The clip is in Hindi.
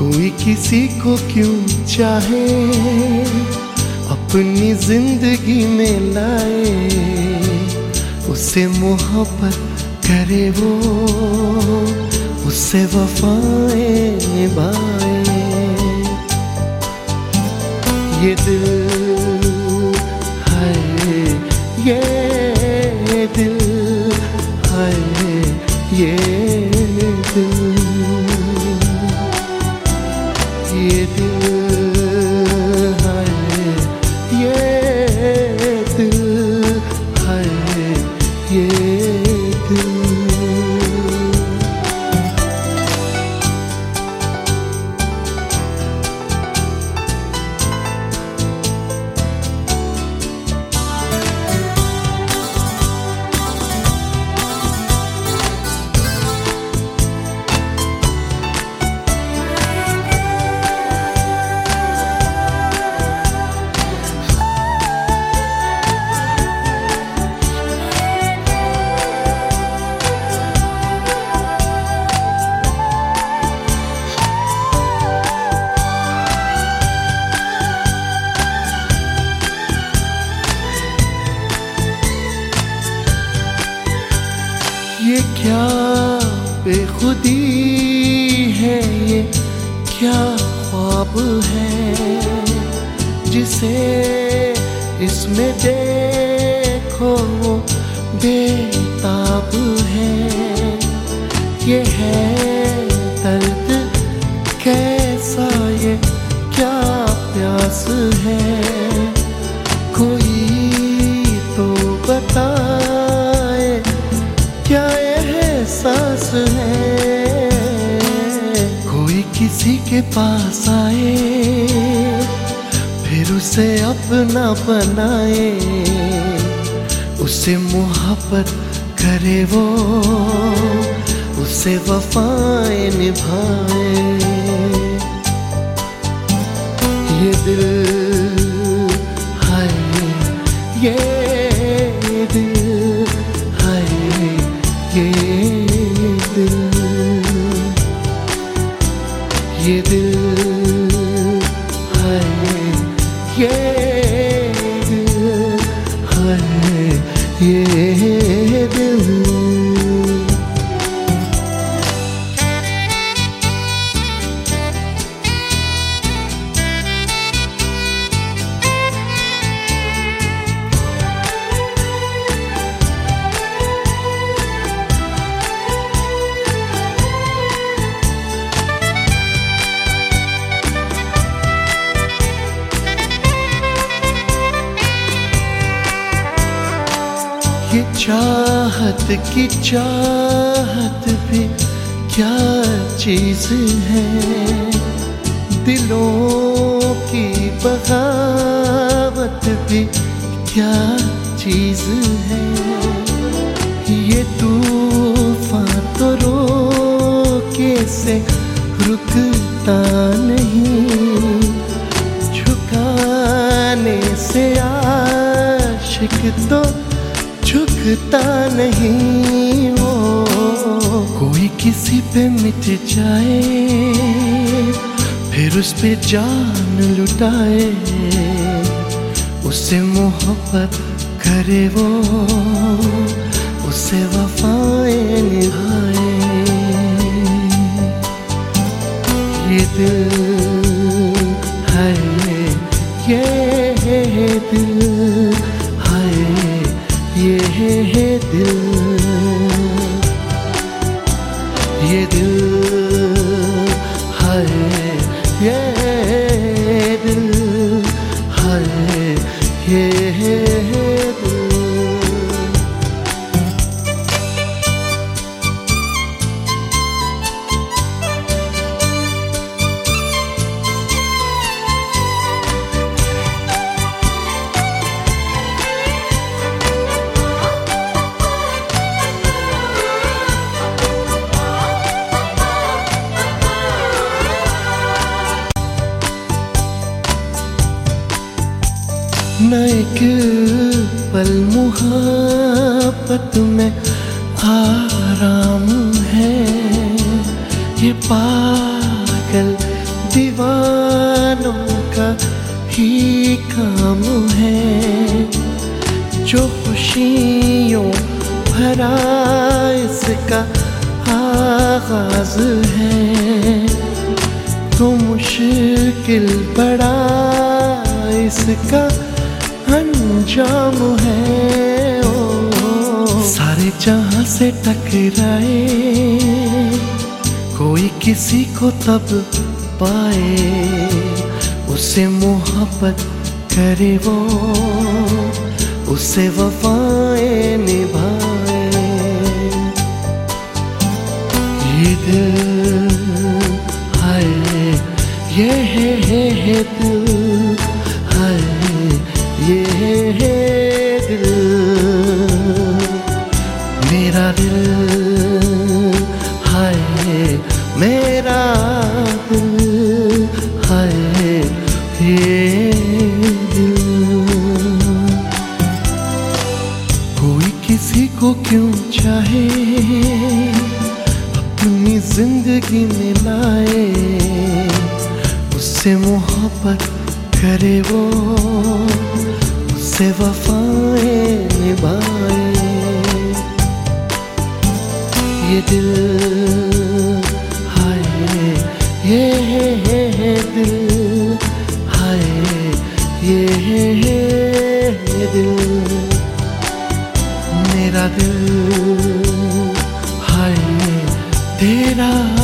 कोई किसी को क्यों चाहे अपनी जिंदगी में लाए, उससे मोहब्बत करे वो, उससे वफाएं निभाए। ये दिल है, ये दिल है, ये दिल, ये दिल है, ये दिल है, ये दिल। ये क्या बेखुदी है, ये क्या ख्वाब है जिसे इसमें देखो वो बेताब है। ये है दर्द कैसा, ये क्या प्यास है, कोई तो बताए क्या एहसास है। कोई किसी के पास आए फिर उसे अपना बनाए, उससे मोहब्बत करे वो, उससे वफाएं निभाए। ये दिल है, ये दिल है, ये दिल, ये दिल है, ये दिल है, ये दिल। ये चाहत की चाहत भी क्या चीज है, दिलों की बगावत भी क्या चीज है। ये तूफान तो रोके से रुकता नहीं, झुकाने से आशिक तो झुकता नहीं वो। कोई किसी पे मिट जाए फिर उस पे जान लुटाए, उससे मोहब्बत करे वो, उससे वफाएं निभाए। ये दिल है, ये दिल है, ये दिल, ये दिल है, ये दिल है, ये दिल। न एक पल मुहब्बत में आराम है, ये पागल काम है जो खुशियों भरा इसका आगाज है, तो मुश्किल बड़ा इसका अंजाम है। ओ सारे जहां से टकराए, कोई किसी को तब पाए, उससे मोहब्बत करे वो, उससे वफाएं निभाए। ये दिल हाय ये है दिल, हाय ये है दिल, मेरा दिल, हाय मेरा दिल, हाय ये दिल। कोई किसी को क्यों चाहे अपनी जिंदगी में लाए, उससे मोहब्बत करे वो, उससे वफाएं निभाए। ये दिल हाय ये है दिल, हाय ये है दिल, मेरा दिल, हाय तेरा